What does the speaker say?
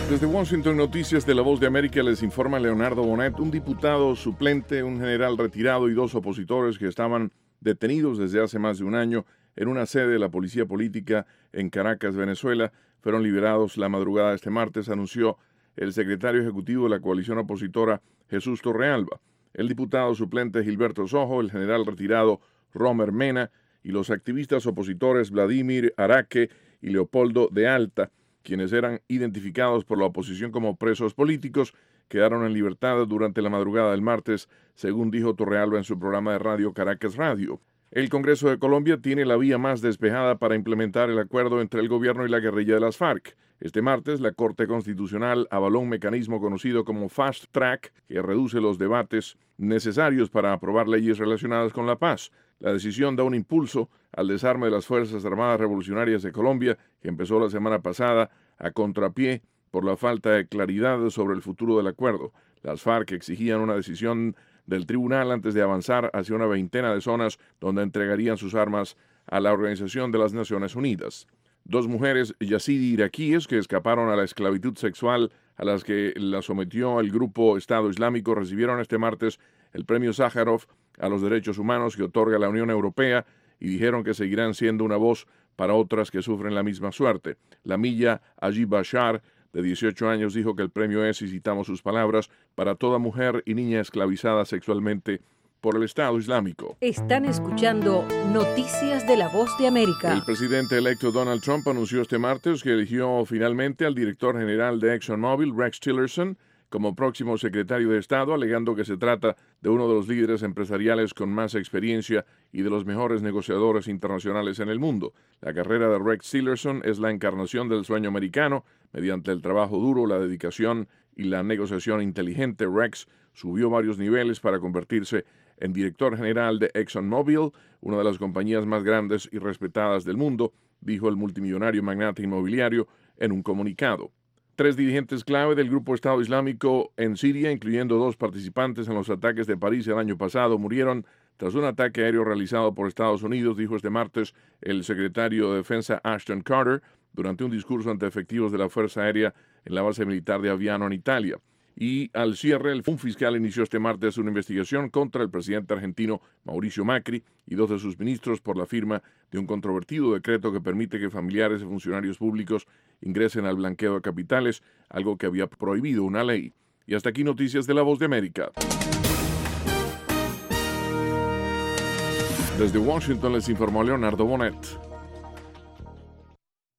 Desde Washington, Noticias de La Voz de América, les informa Leonardo Bonet. Un diputado suplente, un general retirado y dos opositores que estaban detenidos desde hace más de un año en una sede de la policía política en Caracas, Venezuela, fueron liberados la madrugada de este martes, anunció el secretario ejecutivo de la coalición opositora, Jesús Torrealba. El diputado suplente Gilberto Sojo, el general retirado Romer Mena y los activistas opositores Vladimir Araque y Leopoldo de Alta, quienes eran identificados por la oposición como presos políticos, quedaron en libertad durante la madrugada del martes, según dijo Torrealba en su programa de radio Caracas Radio. El Congreso de Colombia tiene la vía más despejada para implementar el acuerdo entre el gobierno y la guerrilla de las FARC. Este martes, la Corte Constitucional avaló un mecanismo conocido como Fast Track, que reduce los debates necesarios para aprobar leyes relacionadas con la paz. La decisión da un impulso al desarme de las Fuerzas Armadas Revolucionarias de Colombia, que empezó la semana pasada a contrapié por la falta de claridad sobre el futuro del acuerdo. Las FARC exigían una decisión del tribunal antes de avanzar hacia una veintena de zonas donde entregarían sus armas a la Organización de las Naciones Unidas. Dos mujeres yazidi iraquíes que escaparon a la esclavitud sexual a las que la sometió el grupo Estado Islámico recibieron este martes el premio Sájarov a los derechos humanos que otorga la Unión Europea y dijeron que seguirán siendo una voz para otras que sufren la misma suerte. Lamilla Ajib Bashar, de 18 años, dijo que el premio es, y citamos sus palabras, para toda mujer y niña esclavizada sexualmente por el Estado Islámico. Están escuchando Noticias de la Voz de América. El presidente electo Donald Trump anunció este martes que eligió finalmente al director general de ExxonMobil, Rex Tillerson, como próximo secretario de Estado, alegando que se trata de uno de los líderes empresariales con más experiencia y de los mejores negociadores internacionales en el mundo. La carrera de Rex Tillerson es la encarnación del sueño americano. Mediante el trabajo duro, la dedicación y la negociación inteligente, Rex subió varios niveles para convertirse en director general de ExxonMobil, una de las compañías más grandes y respetadas del mundo, dijo el multimillonario magnate inmobiliario en un comunicado. 3 dirigentes clave del grupo Estado Islámico en Siria, incluyendo 2 participantes en los ataques de París el año pasado, murieron tras un ataque aéreo realizado por Estados Unidos, dijo este martes el secretario de Defensa Ashton Carter durante un discurso ante efectivos de la Fuerza Aérea en la base militar de Aviano en Italia. Y al cierre, un fiscal inició este martes una investigación contra el presidente argentino Mauricio Macri y 2 de sus ministros por la firma de un controvertido decreto que permite que familiares de funcionarios públicos ingresen al blanqueo de capitales, algo que había prohibido una ley. Y hasta aquí Noticias de La Voz de América. Desde Washington les informó Leonardo Bonet.